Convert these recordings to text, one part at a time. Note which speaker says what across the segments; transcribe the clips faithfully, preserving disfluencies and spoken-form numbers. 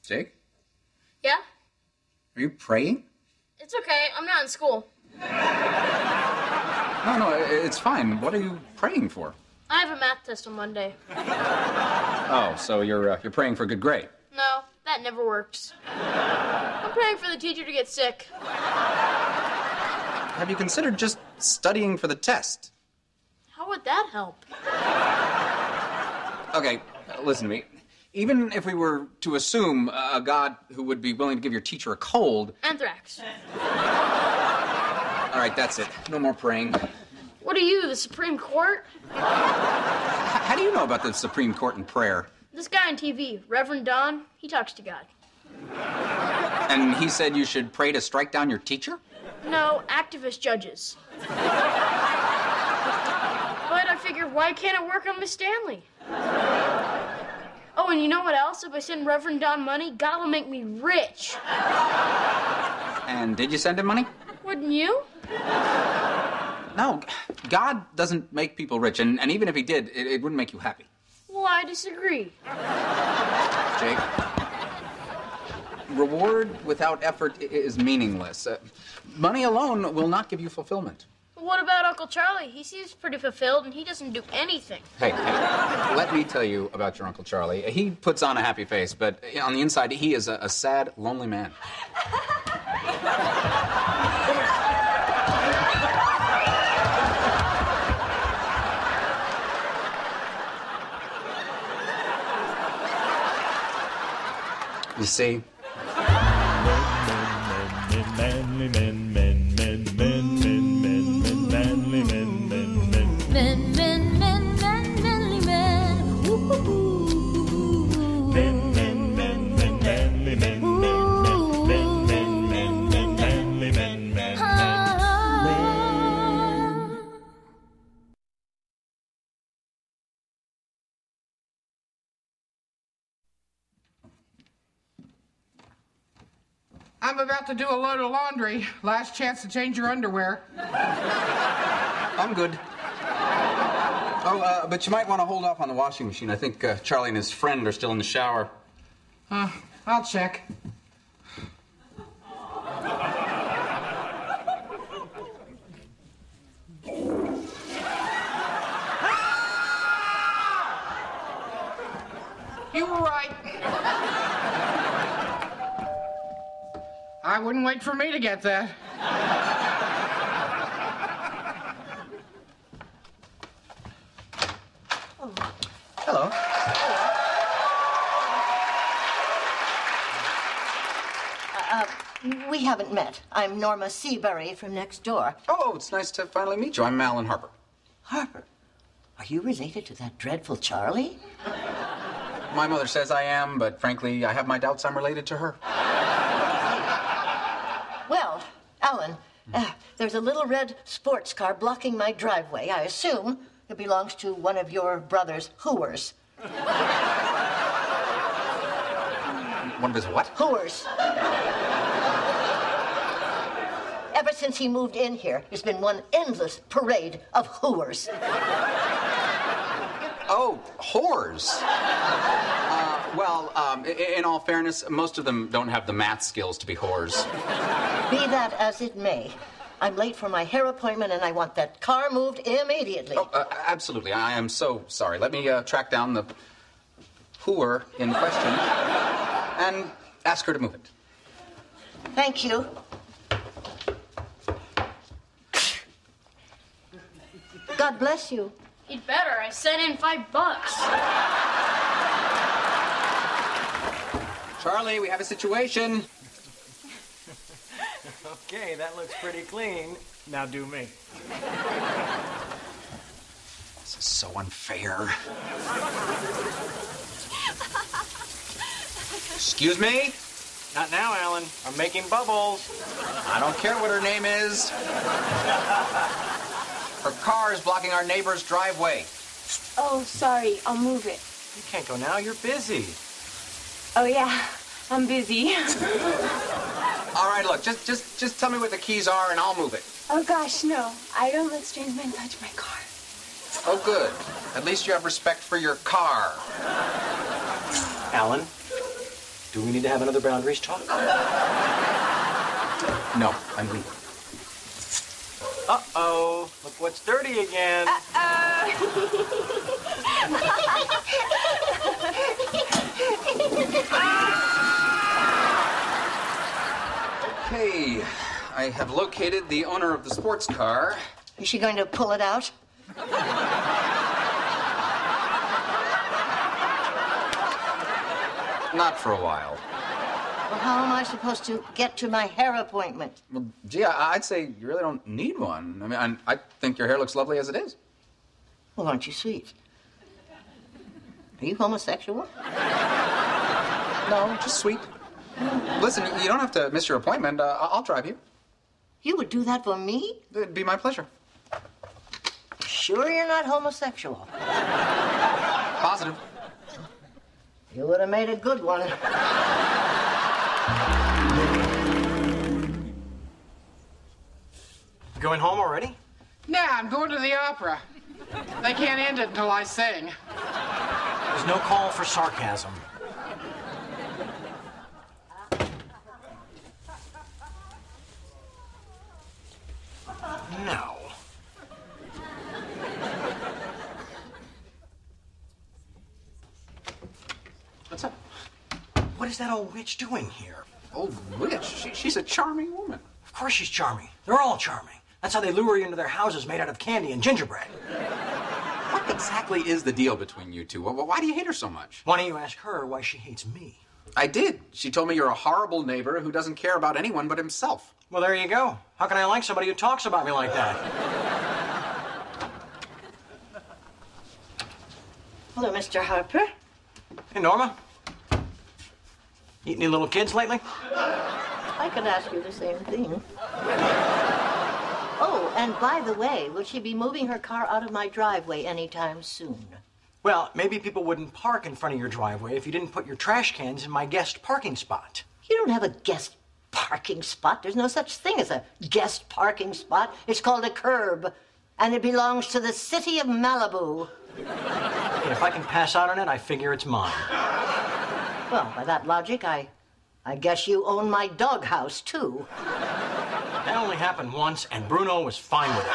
Speaker 1: Jake?
Speaker 2: Yeah?
Speaker 1: Are you praying?
Speaker 2: It's okay. I'm not in school.
Speaker 1: No, no, it's fine. What are you praying for?
Speaker 2: I have a math test on Monday.
Speaker 1: Oh, so you're uh, you're praying for a good grade?
Speaker 2: No, that never works. I'm praying for the teacher to get sick.
Speaker 1: Have you considered just studying for the test?
Speaker 2: How would that help?
Speaker 1: Okay, uh, listen to me. Even if we were to assume a God who would be willing to give your teacher a cold...
Speaker 2: Anthrax.
Speaker 1: All right, that's it. No more praying.
Speaker 2: What are you, the Supreme Court?
Speaker 1: H- how do you know about the Supreme Court and prayer?
Speaker 2: This guy on T V, Reverend Don, he talks to God.
Speaker 1: And he said you should pray to strike down your teacher?
Speaker 2: No, activist judges. But I figured, why can't it work on Miss Stanley? Oh, and you know what else? If I send Reverend Don money, God will make me rich.
Speaker 1: And did you send him money?
Speaker 2: Wouldn't you?
Speaker 1: No, God doesn't make people rich, and, and even if he did, it, it wouldn't make you happy.
Speaker 2: Well, I disagree.
Speaker 1: Jake, reward without effort i- is meaningless. Uh, money alone will not give you fulfillment.
Speaker 2: But what about Uncle Charlie? He seems pretty fulfilled, and he doesn't do anything.
Speaker 1: Hey, hey, let me tell you about your Uncle Charlie. He puts on a happy face, but on the inside, he is a, a sad, lonely man. You see?
Speaker 3: Manly men, men, men, men, men, men, men, manly men, men, men.
Speaker 4: Men, men, men, men, manly men. Ooh.
Speaker 3: Men, men, men, men, manly men, men, men, men, men, men, men, manly men, men, men.
Speaker 5: I'm about to do a load of laundry. Last chance to change your underwear.
Speaker 1: I'm good. Oh, uh, but you might want to hold off on the washing machine. I think uh, Charlie and his friend are still in the shower.
Speaker 5: Uh, I'll check. You were right. I wouldn't wait for me to get that.
Speaker 1: Hello.
Speaker 6: We haven't met. I'm Norma Seabury from next door.
Speaker 1: Oh, it's nice to finally meet you. I'm Alan Harper.
Speaker 6: Harper, are you related to that dreadful Charlie?
Speaker 1: My mother says I am, but frankly, I have my doubts I'm related to her.
Speaker 6: Well, Alan, uh, there's a little red sports car blocking my driveway. I assume it belongs to one of your brother's hooers.
Speaker 1: One of his what?
Speaker 6: Hooers. Ever since he moved in here, there's been one endless parade of hooers.
Speaker 1: Oh, whores. Uh, well, um, in, in all fairness, most of them don't have the math skills to be whores.
Speaker 6: Be that as it may, I'm late for my hair appointment and I want that car moved immediately.
Speaker 1: Oh, uh, absolutely. I am so sorry. Let me uh, track down the whoer in question and ask her to move it.
Speaker 6: Thank you. God bless you.
Speaker 2: You'd better. I sent in five bucks.
Speaker 1: Charlie, we have a situation.
Speaker 7: Okay, that looks pretty clean. Now do me.
Speaker 1: This is so unfair. Excuse me?
Speaker 7: Not now, Alan. I'm making bubbles.
Speaker 1: I don't care what her name is. Her car is blocking our neighbor's driveway.
Speaker 8: Oh, sorry. I'll move it.
Speaker 7: You can't go now. You're busy.
Speaker 8: Oh, yeah. I'm busy.
Speaker 1: All right, look, just just just tell me what the keys are and I'll move it.
Speaker 8: Oh, gosh, no. I don't let strange men touch my car.
Speaker 1: Oh, good. At least you have respect for your car.
Speaker 7: Alan, Do we need to have another boundaries talk?
Speaker 1: No, I'm leaving.
Speaker 7: Uh-oh. Look what's dirty again.
Speaker 1: Okay, I have located the owner of the sports car.
Speaker 6: Is she going to pull it out?
Speaker 1: Not for a while.
Speaker 6: Well, how am I supposed to get to my hair appointment?
Speaker 1: Well, gee, I- I'd say you really don't need one. I mean, I, I think your hair looks lovely as it is.
Speaker 6: Well, aren't you sweet? Are you homosexual?
Speaker 1: No, just sweet. Listen, you don't have to miss your appointment. Uh, I'll drive you.
Speaker 6: You would do that for me?
Speaker 1: It'd be my pleasure.
Speaker 6: Sure you're not homosexual?
Speaker 1: Positive.
Speaker 6: You would have made a good one.
Speaker 7: Going home already?
Speaker 5: Yeah, I'm going to the opera. They can't end it until I sing.
Speaker 7: There's no call for sarcasm. No.
Speaker 1: What's up?
Speaker 7: What is that old witch doing here?
Speaker 1: Old witch? She, she's a charming woman.
Speaker 7: Of course she's charming. They're all charming. That's how they lure you into their houses made out of candy and gingerbread.
Speaker 1: What exactly is the deal between you two? Why, why do you hate her so much?
Speaker 7: Why don't you ask her why she hates me?
Speaker 1: I did. She told me you're a horrible neighbor who doesn't care about anyone but himself.
Speaker 7: Well, there you go. How can I like somebody who talks about me like that?
Speaker 6: Hello, Mister Harper.
Speaker 7: Hey, Norma. Eat any little kids lately?
Speaker 6: I could ask you the same thing. Oh, and by the way, will she be moving her car out of my driveway anytime soon?
Speaker 7: Well, maybe people wouldn't park in front of your driveway if you didn't put your trash cans in my guest parking spot.
Speaker 6: You don't have a guest parking spot. There's no such thing as a guest parking spot. It's called a curb, and it belongs to the city of Malibu.
Speaker 7: And if I can pass out on it, I figure it's mine.
Speaker 6: Well, by that logic, I, I guess you own my doghouse, too.
Speaker 7: That only happened once, and Bruno was fine with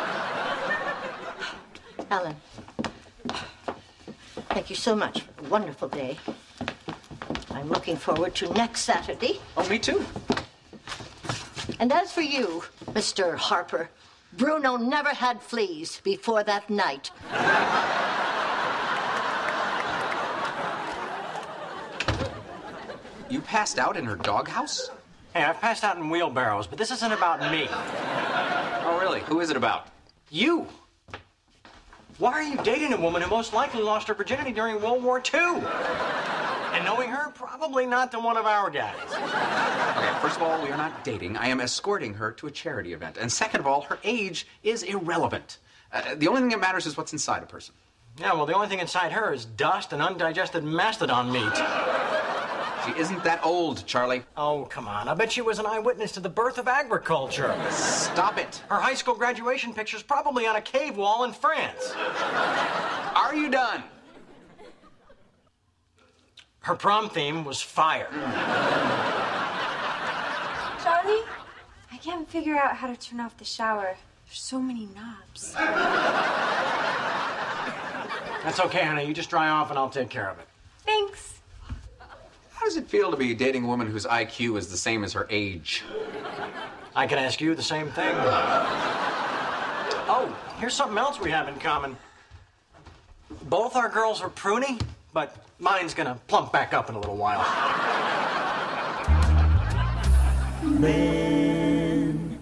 Speaker 7: it.
Speaker 6: Alan, thank you so much for a wonderful day. I'm looking forward to next Saturday.
Speaker 1: Oh, me too.
Speaker 6: And as for you, Mister Harper, Bruno never had fleas before that night.
Speaker 1: You passed out in her doghouse?
Speaker 7: Hey, I've passed out in wheelbarrows, but this isn't about me.
Speaker 1: Oh, really? Who is it about?
Speaker 7: You. Why are you dating a woman who most likely lost her virginity during World War Two? And knowing her, probably not to one of our guys.
Speaker 1: Okay, first of all, we are not dating. I am escorting her to a charity event. And second of all, her age is irrelevant. Uh, the only thing that matters is what's inside a person.
Speaker 7: Yeah, well, the only thing inside her is dust and undigested mastodon meat.
Speaker 1: She isn't that old, Charlie.
Speaker 7: Oh, come on. I bet she was an eyewitness to the birth of agriculture.
Speaker 1: Stop it.
Speaker 7: Her high school graduation picture's probably on a cave wall in France.
Speaker 1: Are you done?
Speaker 7: Her prom theme was fire.
Speaker 8: Charlie, I can't figure out how to turn off the shower. There's so many knobs.
Speaker 7: That's okay, honey. You just dry off and I'll take care of it.
Speaker 8: Thanks.
Speaker 1: How does it feel to be dating a woman whose I Q is the same as her age?
Speaker 7: I can ask you the same thing. Oh, here's something else we have in common. Both our girls are pruny, but mine's gonna plump back up in a little while.
Speaker 3: Men.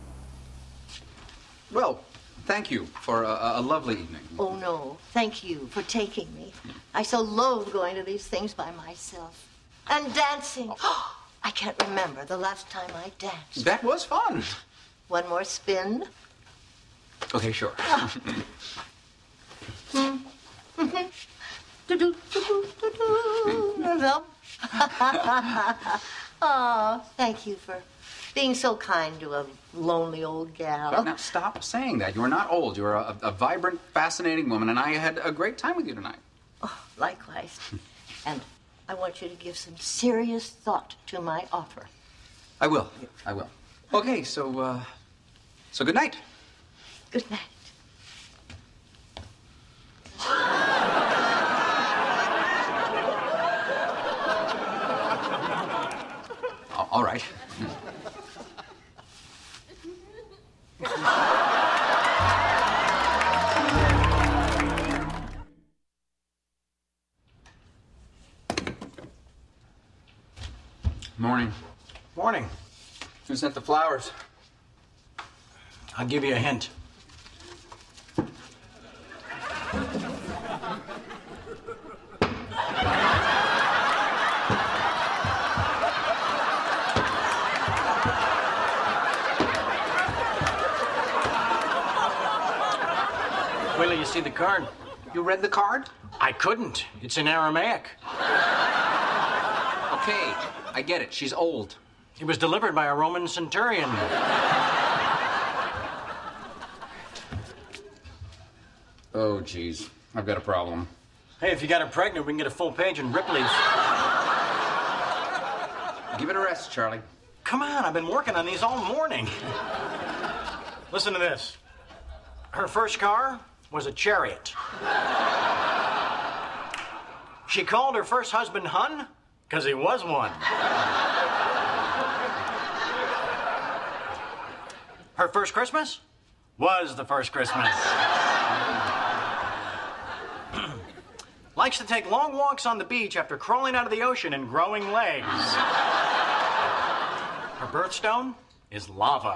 Speaker 1: Well, thank you for a, a lovely evening.
Speaker 6: Oh, no. Thank you for taking me. I so loathe going to these things by myself. And dancing. I can't remember the last time I danced.
Speaker 1: That was fun.
Speaker 6: One more spin.
Speaker 1: Okay, sure.
Speaker 6: Oh, thank you for being so kind to a lonely old gal.
Speaker 1: Now, now, stop saying that. You are not old. You are a, a vibrant, fascinating woman, and I had a great time with you tonight.
Speaker 6: Oh, likewise. And I want you to give some serious thought to my offer.
Speaker 1: I will. I will. Okay, so, uh, so good night.
Speaker 6: Good night.
Speaker 1: All right. Morning.
Speaker 7: Morning.
Speaker 1: Who sent the flowers?
Speaker 7: I'll give you a hint. Wait till you see the card.
Speaker 1: You read the card?
Speaker 7: I couldn't. It's in Aramaic.
Speaker 1: Okay, I get it. She's old.
Speaker 7: It was delivered by a Roman centurion.
Speaker 1: Oh, geez. I've got a problem.
Speaker 7: Hey, if you got her pregnant, we can get a full page in Ripley's.
Speaker 1: Give it a rest, Charlie.
Speaker 7: Come on, I've been working on these all morning. Listen to this. Her first car was a Chariot. She called her first husband Hun because he was one. Her first Christmas was the first Christmas. Likes to take long walks on the beach after crawling out of the ocean and growing legs. Her birthstone is lava.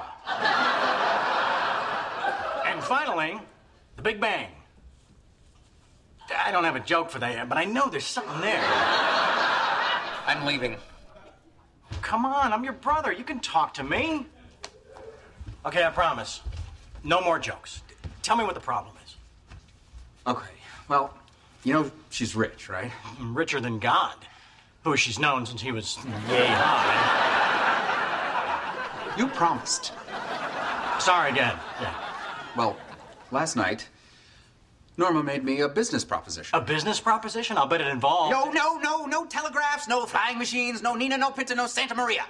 Speaker 7: And finally, the Big Bang. I don't have a joke for that, but I know there's something there.
Speaker 1: I'm leaving.
Speaker 7: Come on, I'm your brother. You can talk to me. Okay, I promise. No more jokes. Tell me what the problem is.
Speaker 1: Okay, well, you know she's rich, right?
Speaker 7: Richer than God, who she's known since he was yay high.
Speaker 1: You promised.
Speaker 7: Sorry again. Yeah.
Speaker 1: Well, last night, Norma made me a business proposition.
Speaker 7: A business proposition? I'll bet it involved...
Speaker 1: No, no, no, no telegraphs, no flying machines, no Nina, no Pinta, no Santa Maria.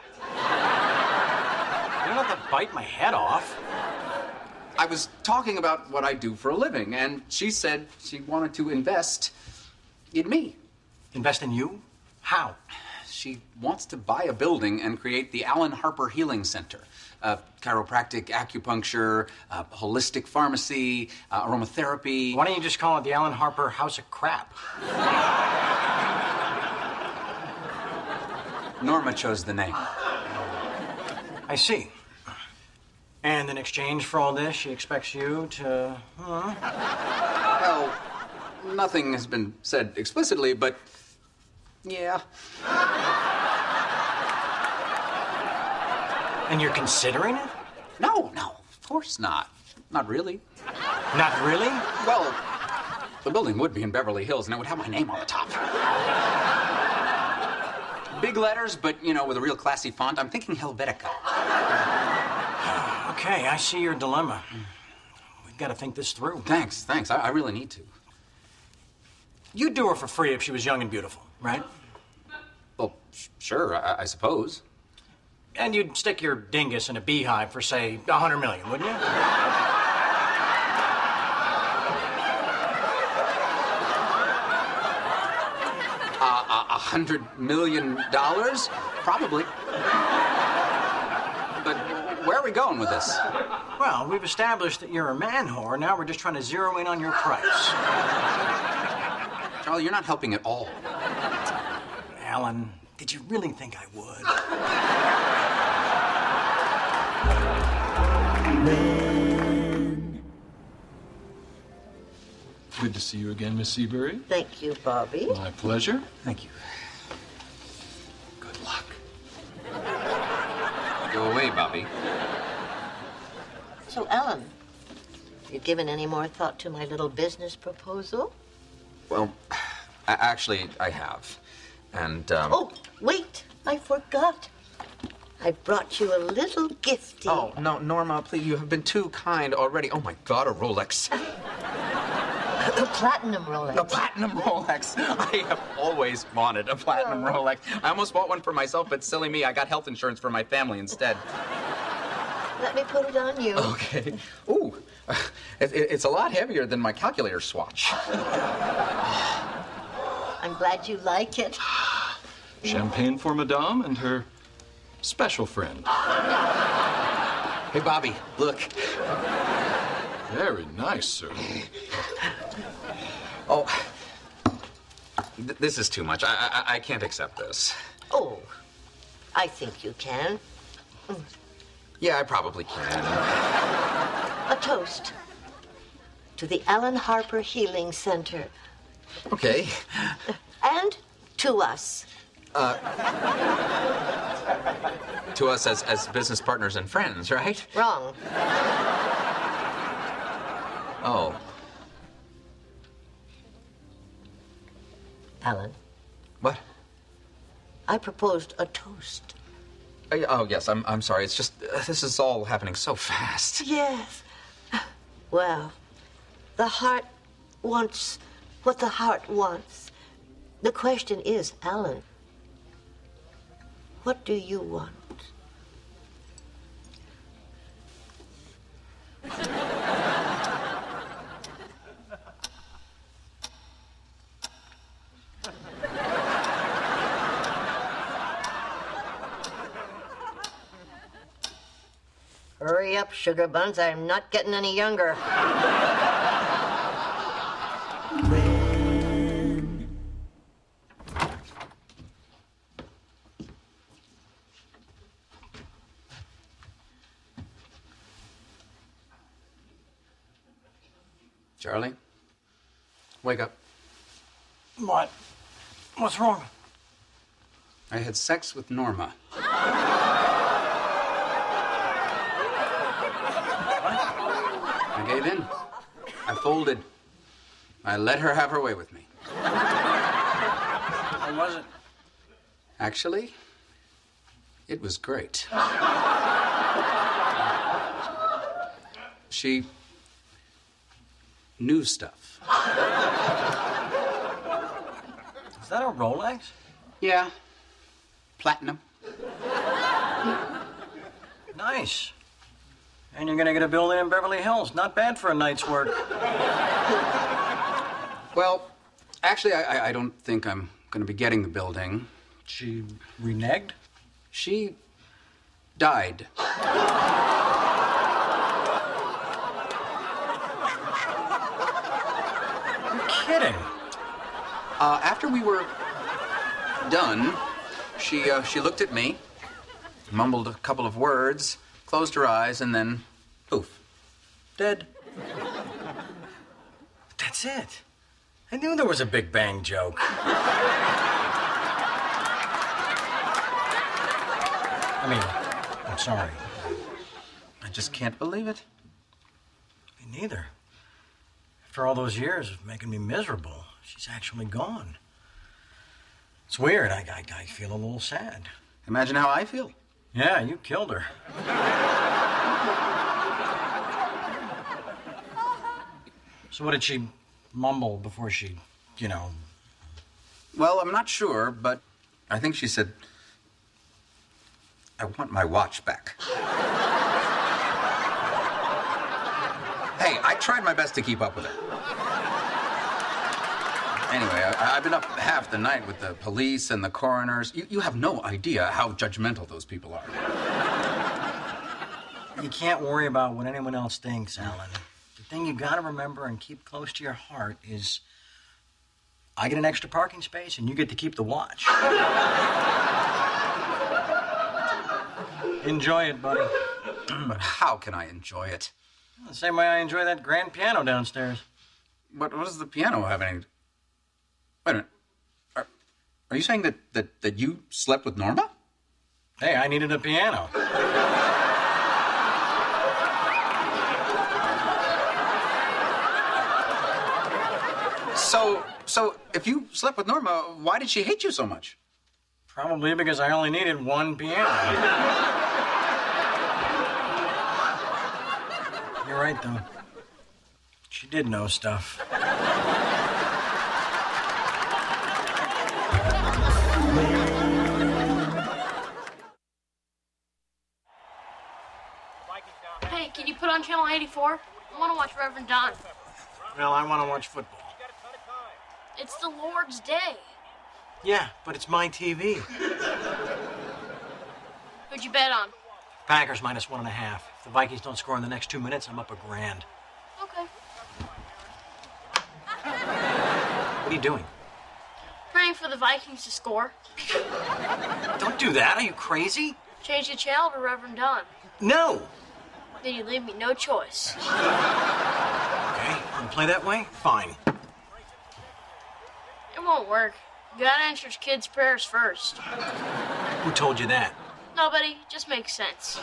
Speaker 7: You don't have to bite my head off.
Speaker 1: I was talking about what I do for a living, and she said she wanted to invest in me.
Speaker 7: Invest in you? How?
Speaker 1: She wants to buy a building and create the Alan Harper Healing Center. Uh, chiropractic, acupuncture, uh, holistic pharmacy, uh, aromatherapy.
Speaker 7: Why don't you just call it the Alan Harper House of Crap?
Speaker 1: Norma chose the name.
Speaker 7: I see. And in exchange for all this, she expects you to... Huh?
Speaker 1: Well, nothing has been said explicitly, but yeah.
Speaker 7: And you're considering it?
Speaker 1: No, no, of course not. Not really.
Speaker 7: Not really?
Speaker 1: Well, the building would be in Beverly Hills, and it would have my name on the top. Big letters, but, you know, with a real classy font. I'm thinking Helvetica.
Speaker 7: Okay, I see your dilemma. We've got to think this through.
Speaker 1: Thanks, thanks. I, I really need to.
Speaker 7: You'd do her for free if she was young and beautiful, right?
Speaker 1: Well, sh- sure, I, I suppose.
Speaker 7: And you'd stick your dingus in a beehive for, say, a hundred million, wouldn't you?
Speaker 1: A hundred million dollars? Probably. But where are we going with this?
Speaker 7: Well, we've established that you're a man whore. Now we're just trying to zero in on your price.
Speaker 1: Charlie, you're not helping at all.
Speaker 7: Alan, did you really think I would?
Speaker 3: Good to see you again, Miss Seabury.
Speaker 6: Thank you, Bobby.
Speaker 3: My pleasure.
Speaker 1: Thank you.
Speaker 3: Good luck.
Speaker 1: Go away, Bobby.
Speaker 6: So, Ellen, you given any more thought to my little business proposal?
Speaker 1: Well, a- actually, I have. And, um...
Speaker 6: Oh, wait, I forgot. I brought you a little giftie.
Speaker 1: Oh, no, Norma, please, you have been too kind already. Oh, my God, a Rolex.
Speaker 6: A platinum Rolex.
Speaker 1: A platinum Rolex. I have always wanted a platinum Rolex. I almost bought one for myself, but silly me, I got health insurance for my family instead.
Speaker 6: Let me put it on you.
Speaker 1: Okay. Ooh, it, it, it's a lot heavier than my calculator swatch.
Speaker 6: I'm glad you like it.
Speaker 9: Champagne for Madame and her special friend.
Speaker 1: Hey, Bobby, look.
Speaker 9: Very nice, sir.
Speaker 1: Oh, th- this is too much. I, I I can't accept this.
Speaker 6: Oh, I think you can.
Speaker 1: Yeah, I probably can.
Speaker 6: A toast to the Alan Harper Healing Center.
Speaker 1: Okay.
Speaker 6: And to us.
Speaker 1: To us as, as business partners and friends, right?
Speaker 6: Wrong.
Speaker 1: Oh.
Speaker 6: Alan,
Speaker 1: What?
Speaker 6: I proposed a toast.
Speaker 1: Oh, yeah, oh, yes, I'm, I'm sorry. It's just, uh, this is all happening so fast.
Speaker 6: Yes. Well, the heart wants what the heart wants. The question is, Alan, what do you want? Hurry up, sugar buns. I'm not getting any younger.
Speaker 1: Charlie, wake up.
Speaker 7: What? What's wrong?
Speaker 1: I had sex with Norma. I gave in. I folded. I let her have her way with me.
Speaker 7: How was it?
Speaker 1: Actually, it was great. She knew stuff.
Speaker 7: Is that a Rolex?
Speaker 1: Yeah. Platinum.
Speaker 7: Nice. And you're gonna get a building in Beverly Hills. Not bad for a night's work.
Speaker 1: Well, actually, I, I- I don't think I'm going to be getting the building.
Speaker 7: She reneged?
Speaker 1: She died.
Speaker 7: You're kidding.
Speaker 1: Uh, after we were done, she uh, she looked at me, mumbled a couple of words, closed her eyes, and then poof.
Speaker 7: Dead. That's it. I knew there was a Big Bang joke. I mean, I'm sorry.
Speaker 1: I just can't believe it.
Speaker 7: Me neither. After all those years of making me miserable, she's actually gone. It's weird. I, I, I feel a little sad.
Speaker 1: Imagine how I feel.
Speaker 7: Yeah, you killed her. So what did she mumble before she, you know...
Speaker 1: Well, I'm not sure, but I think she said, I want my watch back. Hey, I tried my best to keep up with her. Anyway, I, I've been up half the night with the police and the coroners. You, you have no idea how judgmental those people are.
Speaker 7: You can't worry about what anyone else thinks, Alan. The thing you gotta remember and keep close to your heart is I get an extra parking space and you get to keep the watch. Enjoy it, buddy.
Speaker 1: But how can I enjoy it?
Speaker 7: The same way I enjoy that grand piano downstairs.
Speaker 1: But what does the piano have any... Wait a minute. Are, are you saying that, that, that you slept with Norma?
Speaker 7: Hey, I needed a piano.
Speaker 1: So, so if you slept with Norma, why did she hate you so much?
Speaker 7: Probably because I only needed one piano. You're right, though. She did know stuff.
Speaker 2: put on channel eighty-four? I want to watch Reverend Don.
Speaker 7: Well, I want to watch football.
Speaker 2: It's the Lord's Day.
Speaker 7: Yeah, but it's my T V.
Speaker 2: Who'd you bet on?
Speaker 7: Packers minus one and a half. If the Vikings don't score in the next two minutes, I'm up a grand.
Speaker 2: Okay.
Speaker 7: What are you doing?
Speaker 2: Praying for the Vikings to score.
Speaker 7: Don't do that. Are you crazy?
Speaker 2: Change the channel to Reverend Don.
Speaker 7: No.
Speaker 2: Then you leave me no choice.
Speaker 7: Okay, want to play that way? Fine.
Speaker 2: It won't work. God answers kids' prayers first.
Speaker 7: Who told you that?
Speaker 2: Nobody. Just makes sense.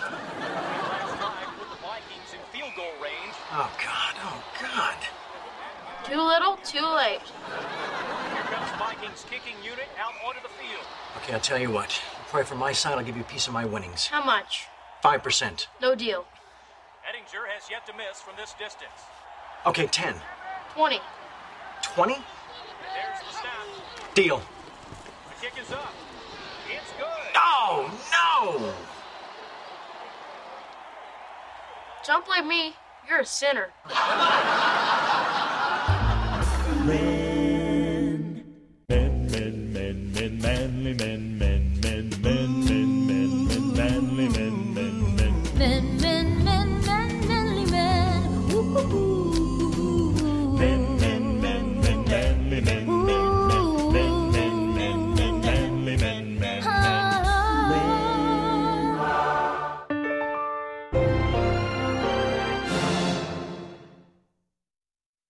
Speaker 7: Oh, God. Oh, God.
Speaker 2: Too little, too late.
Speaker 10: Here comes Vikings kicking unit out onto the field.
Speaker 7: Okay, I'll tell you what. You pray for my side, I'll give you a piece of my winnings.
Speaker 2: How much?
Speaker 7: Five percent.
Speaker 2: No deal.
Speaker 10: Ettinger has yet to miss from this distance.
Speaker 7: Okay, ten.
Speaker 2: Twenty.
Speaker 7: Twenty?
Speaker 10: There's the snap.
Speaker 7: Deal.
Speaker 10: The kick is up. It's good.
Speaker 7: Oh, no!
Speaker 2: Don't blame me. You're a sinner.
Speaker 3: Red